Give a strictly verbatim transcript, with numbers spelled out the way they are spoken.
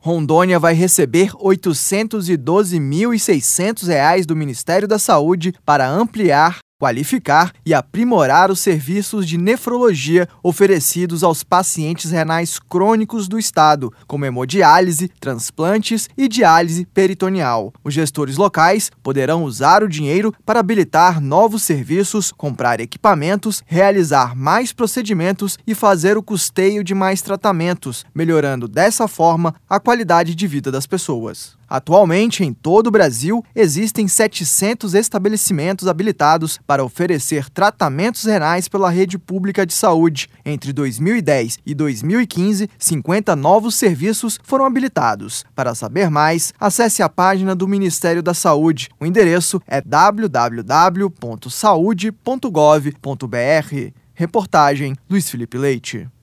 Rondônia vai receber oitocentos e doze mil e seiscentos reais do Ministério da Saúde para ampliar, qualificar e aprimorar os serviços de nefrologia oferecidos aos pacientes renais crônicos do estado, como hemodiálise, transplantes e diálise peritoneal. Os gestores locais poderão usar o dinheiro para habilitar novos serviços, comprar equipamentos, realizar mais procedimentos e fazer o custeio de mais tratamentos, melhorando dessa forma a qualidade de vida das pessoas. Atualmente, em todo o Brasil, existem setecentos estabelecimentos habilitados para oferecer tratamentos renais pela rede pública de saúde. Entre dois mil e dez e dois mil e quinze, cinquenta novos serviços foram habilitados. Para saber mais, acesse a página do Ministério da Saúde. O endereço é w w w ponto saude ponto gov ponto b r. Reportagem Luiz Felipe Leite.